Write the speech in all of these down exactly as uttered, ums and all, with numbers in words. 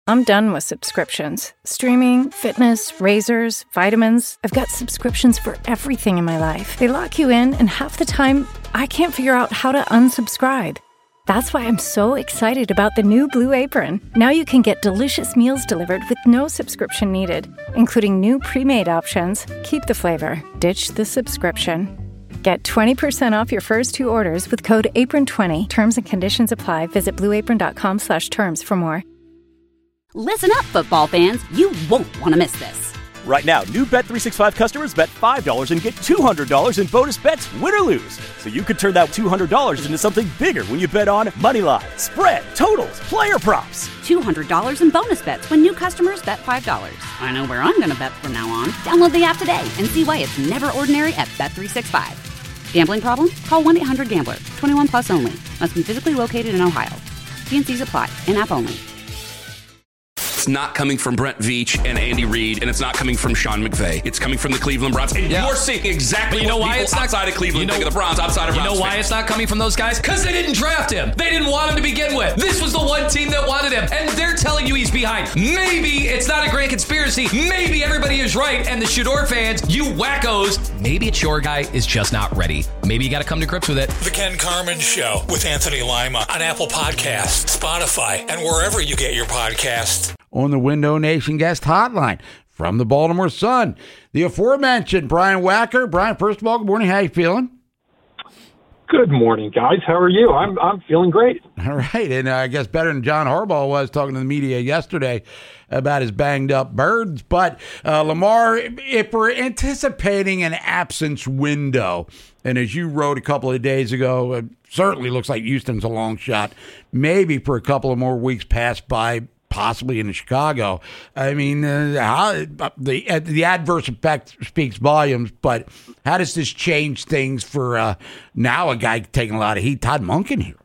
I'm done with subscriptions. Streaming, fitness, razors, vitamins. I've got subscriptions for everything in my life. They lock you in, and half the time, I can't figure out how to unsubscribe. That's why I'm so excited about the new Blue Apron. Now you can get delicious meals delivered with no subscription needed, including new pre-made options. Keep the flavor, ditch the subscription. Get twenty percent off your first two orders with code apron twenty. Terms and conditions apply. Visit blueapron.com slash terms for more. Listen up, football fans. You won't want to miss this. Right now, new Bet three sixty-five customers bet five dollars and get two hundred dollars in bonus bets, win or lose. So you could turn that two hundred dollars into something bigger when you bet on money line, spread, totals, player props. two hundred dollars in bonus bets when new customers bet five dollars. I know where I'm going to bet from now on. Download the app today and see why it's never ordinary at Bet three sixty-five. Gambling problem? Call one eight hundred gambler. twenty-one plus only. Must be physically located in Ohio. T and C's apply. In-app only. It's not coming from Brent Veach and Andy Reid, and it's not coming from Sean McVay. It's coming from the Cleveland Browns. And yeah. You're seeing exactly you know what why people it's not, outside of Cleveland you know, think of the Browns, outside of You Browns know why fans. it's not coming from those guys? Because they didn't draft him. They didn't want him to begin with. This was the one team that wanted him, and they're telling you he's behind. Maybe it's not a great conspiracy. Maybe everybody is right, and the Shador fans, you wackos, maybe it's your guy is just not ready. Maybe you got to come to grips with it. The Ken Carman Show with Anthony Lima on Apple Podcasts, Spotify, and wherever you get your podcasts. On the Window Nation guest hotline from the Baltimore Sun, the aforementioned Brian Wacker. Brian, first of all, good morning. How you feeling? Good morning, guys. How are you? I'm I'm feeling great. All right, and uh, I guess better than John Harbaugh was talking to the media yesterday about his banged up birds. But uh, Lamar, if we're anticipating an absence window, and as you wrote a couple of days ago, it certainly looks like Houston's a long shot, maybe for a couple of more weeks pass by, possibly in Chicago. I mean, uh, how, the uh, the adverse effect speaks volumes, but how does this change things for uh, now a guy taking a lot of heat, Todd Monken here?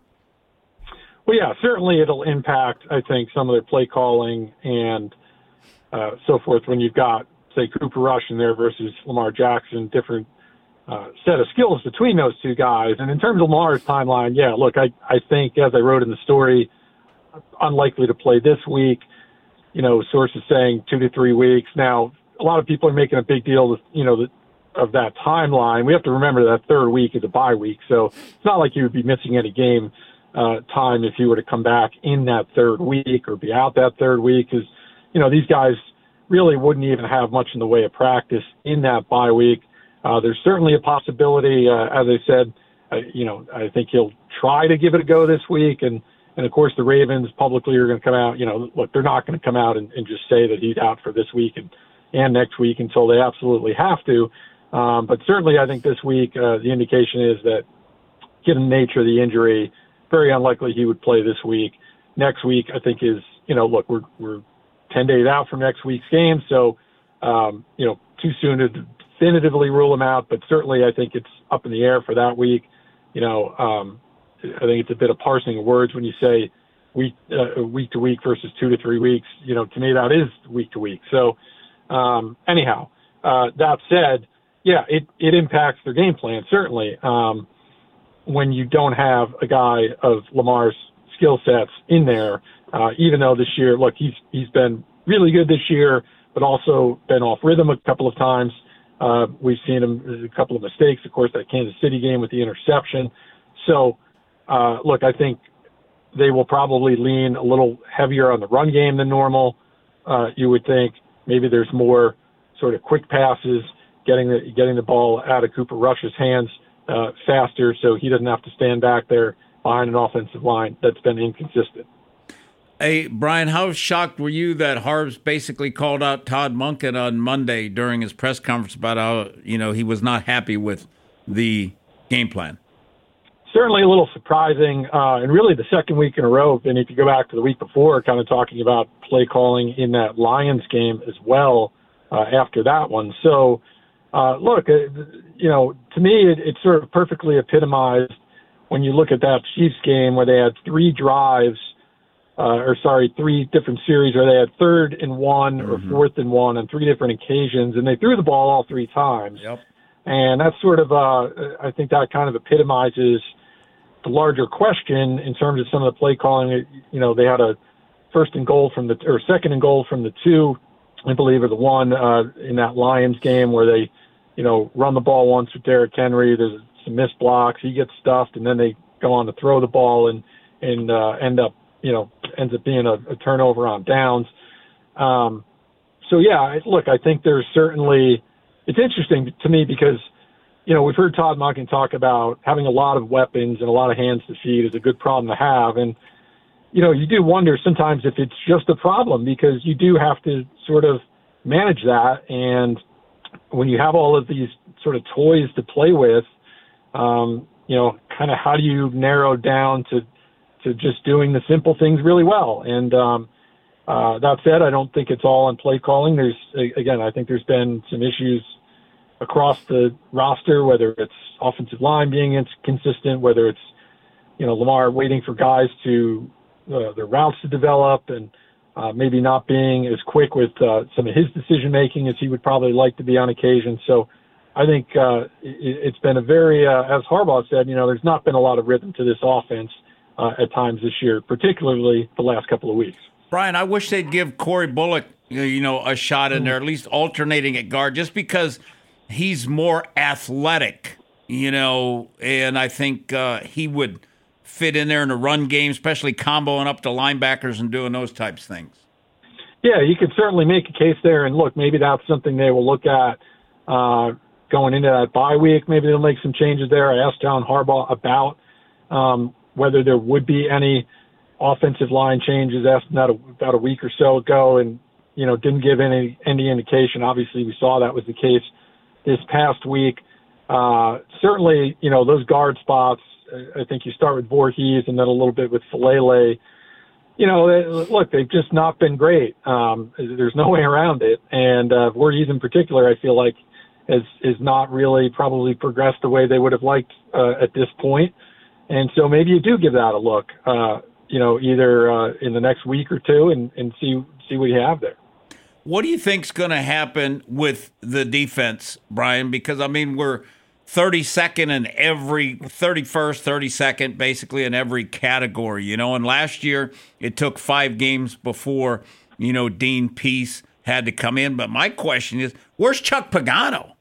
Well, yeah, certainly it'll impact, I think, some of their play calling and uh, so forth when you've got, say, Cooper Rush in there versus Lamar Jackson, different uh, set of skills between those two guys. And in terms of Lamar's timeline, yeah, look, I, I think, as I wrote in the story, unlikely to play this week. You know, sources saying two to three weeks. Now, a lot of people are making a big deal, you know, of that timeline. We have to remember that third week is a bye week, so it's not like you would be missing any game uh, time if you were to come back in that third week or be out that third week. Because, you know, these guys really wouldn't even have much in the way of practice in that bye week. Uh, there's certainly a possibility, uh, as I said, uh, you know, I think he'll try to give it a go this week, and And, of course, the Ravens publicly are going to come out. You know, look, they're not going to come out and, and just say that he's out for this week and, and next week until they absolutely have to. Um, but certainly I think this week uh, the indication is that, given the nature of the injury, very unlikely he would play this week. Next week, I think, is, you know, look, we're we're ten days out from next week's game. So, um, you know, too soon to definitively rule him out. But certainly I think it's up in the air for that week. You know, um, I think it's a bit of parsing of words when you say week uh, week to week versus two to three weeks. You know, to me that is week to week. So um, anyhow, uh, that said, yeah, it, it impacts their game plan certainly um, when you don't have a guy of Lamar's skill sets in there. Uh, even though this year, look, he's he's been really good this year, but also been off rhythm a couple of times. Uh, we've seen him a couple of mistakes, of course, that Kansas City game with the interception. So. Uh, look, I think they will probably lean a little heavier on the run game than normal. Uh, you would think maybe there's more sort of quick passes, getting the getting the ball out of Cooper Rush's hands uh, faster, so he doesn't have to stand back there behind an offensive line that's been inconsistent. Hey, Brian, how shocked were you that Harbs basically called out Todd Monken on Monday during his press conference about how, you know, he was not happy with the game plan? Certainly a little surprising, uh, and really the second week in a row. And if you go back to the week before, kind of talking about play calling in that Lions game as well uh, after that one. So, uh, look, uh, you know, to me, it, it sort of perfectly epitomized when you look at that Chiefs game where they had three drives, uh, or sorry, three different series where they had third and one mm-hmm. or fourth and one on three different occasions, and they threw the ball all three times. Yep. And that's sort of, uh, I think that kind of epitomizes the larger question in terms of some of the play calling. You know, they had a first and goal from the or second and goal from the two, I believe, or the one uh, in that Lions game where they, you know, run the ball once with Derrick Henry. There's some missed blocks. He gets stuffed, and then they go on to throw the ball and and uh, end up, you know, ends up being a, a turnover on downs. Um, so yeah, I, look, I think there's certainly it's interesting to me because, you know, we've heard Todd Monken talk about having a lot of weapons and a lot of hands to feed is a good problem to have, and you know, you do wonder sometimes if it's just a problem because you do have to sort of manage that. And when you have all of these sort of toys to play with, um, you know, kind of how do you narrow down to, to just doing the simple things really well? And um, uh, that said, I don't think it's all on play calling. There's, again, I think there's been some issues across the roster, whether it's offensive line being inconsistent, whether it's, you know, Lamar waiting for guys to, Uh, the routes to develop and uh, maybe not being as quick with uh, some of his decision making as he would probably like to be on occasion. So I think uh, it, it's been a very, uh, as Harbaugh said, you know, there's not been a lot of rhythm to this offense uh, at times this year, particularly the last couple of weeks. Brian, I wish they'd give Corey Bullock, you know, a shot in there, at least alternating at guard, just because he's more athletic, you know, and I think uh, he would fit in there in the run game, especially comboing up to linebackers and doing those types of things. Yeah, you could certainly make a case there. And look, maybe that's something they will look at uh, going into that bye week. Maybe they'll make some changes there. I asked John Harbaugh about um, whether there would be any offensive line changes. Asked him that about a week or so ago, and you know didn't give any any indication. Obviously, we saw that was the case this past week. Uh, certainly, you know those guard spots. I think you start with Voorhees and then a little bit with Falele. You know, they, look, they've just not been great. Um, there's no way around it. And uh, Voorhees in particular, I feel like, has is not really probably progressed the way they would have liked uh, at this point. And so maybe you do give that a look, uh, you know, either uh, in the next week or two and, and see see what you have there. What do you think's going to happen with the defense, Brian? Because, I mean, we're thirty-second in every, thirty-first, thirty-second, basically in every category, you know. And last year it took five games before, you know, Dean Pease had to come in. But my question is, where's Chuck Pagano?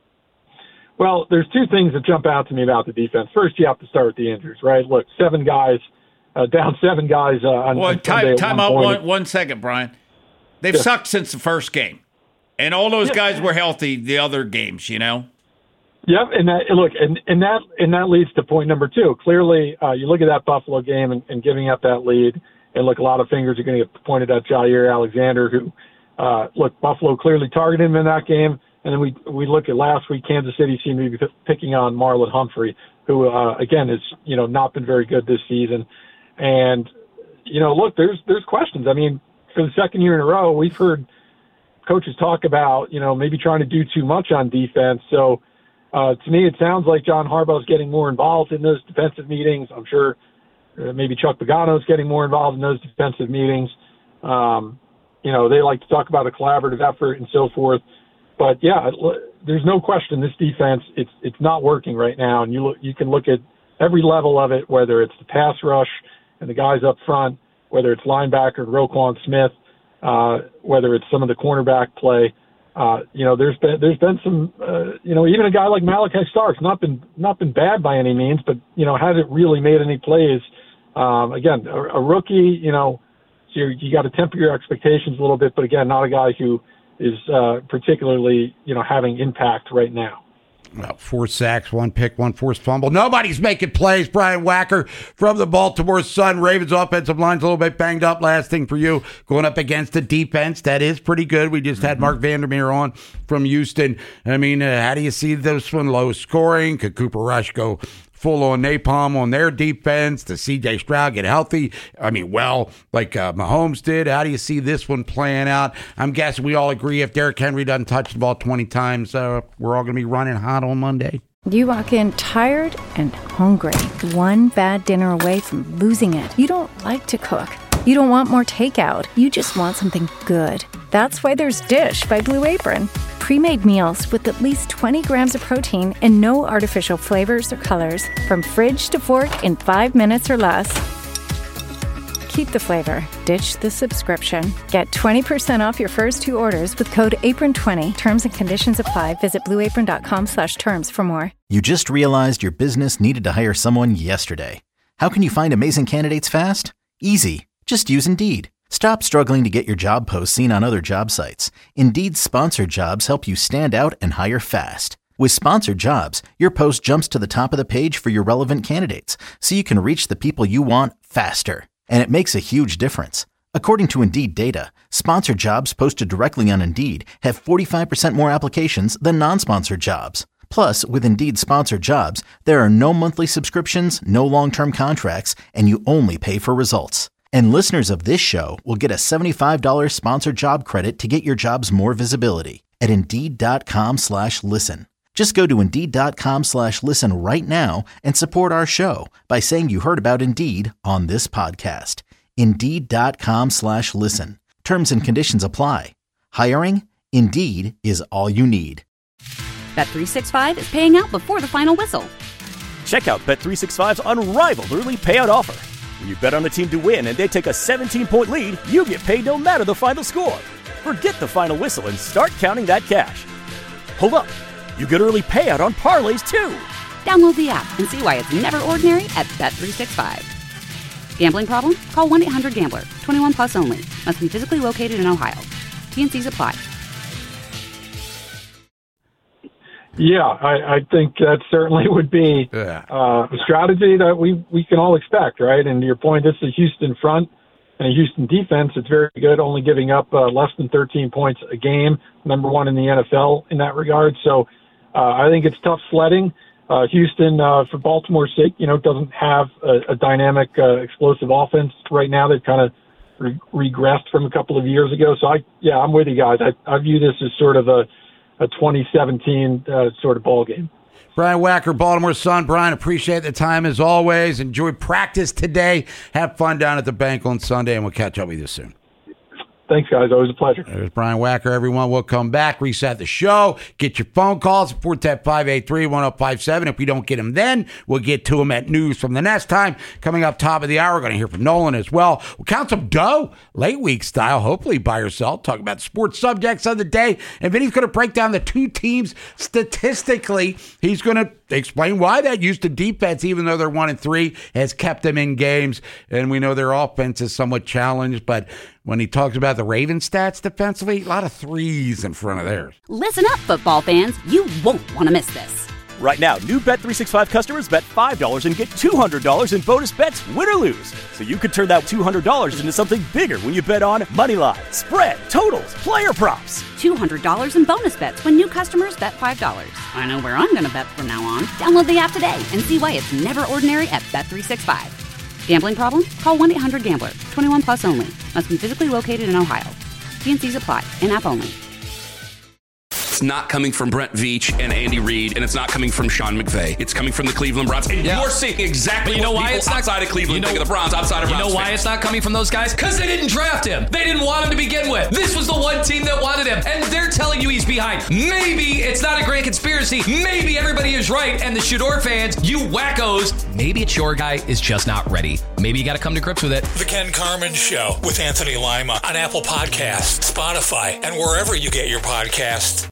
Well, there's two things that jump out to me about the defense. First, you have to start with the injuries, right? Look, seven guys, uh, down seven guys uh, on, well, on time, Sunday. Time one out point. one, one second, Brian. They've Yeah. sucked since the first game. And all those Yeah. guys were healthy the other games, you know? Yep, and that look, and, and that and that leads to point number two. Clearly, uh, you look at that Buffalo game and, and giving up that lead, and look, a lot of fingers are going to get pointed at Jair Alexander, who, uh, look, Buffalo clearly targeted him in that game, and then we we look at last week, Kansas City seemed to be p- picking on Marlon Humphrey, who uh, again has you know not been very good this season, and you know look, there's there's questions. I mean, for the second year in a row, we've heard coaches talk about you know maybe trying to do too much on defense, so. Uh, to me, it sounds like John Harbaugh's getting more involved in those defensive meetings. I'm sure uh, maybe Chuck Pagano's getting more involved in those defensive meetings. Um, you know, they like to talk about a collaborative effort and so forth. But, yeah, there's no question this defense, it's it's not working right now. And you look, you can look at every level of it, whether it's the pass rush and the guys up front, whether it's linebacker Roquan Smith, uh, whether it's some of the cornerback play. Uh, you know, there's been there's been some, uh, you know, even a guy like Malachi Starks, not been not been bad by any means, but you know, hasn't really made any plays. Um, again, a, a rookie, you know, so you're, you got to temper your expectations a little bit, but again, not a guy who is uh, particularly, you know, having impact right now. Well, four sacks, one pick, one forced fumble. Nobody's making plays. Brian Wacker from the Baltimore Sun. Ravens offensive line's a little bit banged up. Last thing for you, going up against the defense that is pretty good. We just had Mark Vandermeer on from Houston. I mean, uh, how do you see this one? Low scoring? Could Cooper Rush go full on napalm on their defense? Does C J Stroud get healthy? I mean, well, like uh, Mahomes did. How do you see this one playing out? I'm guessing we all agree if Derrick Henry doesn't touch the ball twenty times, uh, we're all going to be running hot on Monday. You walk in tired and hungry, one bad dinner away from losing it. You don't like to cook. You don't want more takeout. You just want something good. That's why there's Dish by Blue Apron. Pre-made meals with at least twenty grams of protein and no artificial flavors or colors. From fridge to fork in five minutes or less. Keep the flavor. Ditch the subscription. Get twenty percent off your first two orders with code apron twenty. Terms and conditions apply. Visit blue apron dot com slash terms for more. You just realized your business needed to hire someone yesterday. How can you find amazing candidates fast? Easy. Just use Indeed. Stop struggling to get your job posts seen on other job sites. Indeed's sponsored jobs help you stand out and hire fast. With sponsored jobs, your post jumps to the top of the page for your relevant candidates, so you can reach the people you want faster. And it makes a huge difference. According to Indeed data, sponsored jobs posted directly on Indeed have forty-five percent more applications than non-sponsored jobs. Plus, with Indeed sponsored jobs, there are no monthly subscriptions, no long-term contracts, and you only pay for results. And listeners of this show will get a seventy-five dollars sponsored job credit to get your jobs more visibility at Indeed.com slash listen. Just go to Indeed.com slash listen right now and support our show by saying you heard about Indeed on this podcast. Indeed.com slash listen. Terms and conditions apply. Hiring? Indeed is all you need. Bet three sixty-five is paying out before the final whistle. Check out Bet three sixty-five's unrivaled early payout offer. When you bet on a team to win and they take a seventeen-point lead, you get paid no matter the final score. Forget the final whistle and start counting that cash. Hold up. You get early payout on parlays, too. Download the app and see why it's never ordinary at Bet three sixty-five. Gambling problem? Call one eight hundred gambler. twenty-one plus only. Must be physically located in Ohio. T and C's apply. Yeah, I, I think that certainly would be Yeah. uh, a strategy that we, we can all expect, right? And to your point, this is a Houston front and a Houston defense. It's very good, only giving up uh, less than thirteen points a game, number one in the N F L in that regard. So uh, I think it's tough sledding. Uh, Houston, uh, for Baltimore's sake, you know, doesn't have a, a dynamic, uh, explosive offense right now. They've kind of re- regressed from a couple of years ago. So, I, yeah, I'm with you guys. I, I view this as sort of a, a twenty seventeen uh, sort of ball game. Brian Wacker, Baltimore Sun. Brian, appreciate the time as always. Enjoy practice today. Have fun down at the bank on Sunday, and we'll catch up with you soon. Thanks, guys. Always a pleasure. There's Brian Wacker, everyone. We'll come back, reset the show, get your phone calls at four one zero, five eight three, one zero five seven. If we don't get them then, we'll get to them at news from the next time. Coming up top of the hour, we're going to hear from Nolan as well. We'll count some dough, late week style, hopefully by yourself. Talk about sports subjects of the day. And then he's going to break down the two teams statistically. He's going to explain why that Houston defense, even though they're one and three, has kept them in games. And we know their offense is somewhat challenged, but when he talks about the Ravens stats defensively, a lot of threes in front of theirs. Listen up, football fans. You won't want to miss this. Right now, new Bet three sixty-five customers bet five dollars and get two hundred dollars in bonus bets, win or lose. So you could turn that two hundred dollars into something bigger when you bet on money line, spread, totals, player props. two hundred dollars in bonus bets when new customers bet five dollars. I know where I'm going to bet from now on. Download the app today and see why it's never ordinary at Bet three sixty-five. Gambling problem? Call one eight hundred gambler. twenty-one plus only. Must be physically located in Ohio. T and C's apply. In-app only. It's not coming from Brent Veach and Andy Reid, and it's not coming from Sean McVay. It's coming from the Cleveland Browns. And Yeah. you're seeing exactly But you know what why people it's not- outside of Cleveland you know- think of the Browns, outside of You Browns know why fans. it's not coming from those guys? Because they didn't draft him. They didn't want him to begin with. This was the one team that wanted him, and they're telling you he's behind. Maybe it's not a grand conspiracy. Maybe everybody is right, and the Shador fans, you wackos, maybe it's your guy is just not ready. Maybe you got to come to grips with it. The Ken Carman Show with Anthony Lima on Apple Podcasts, Spotify, and wherever you get your podcasts.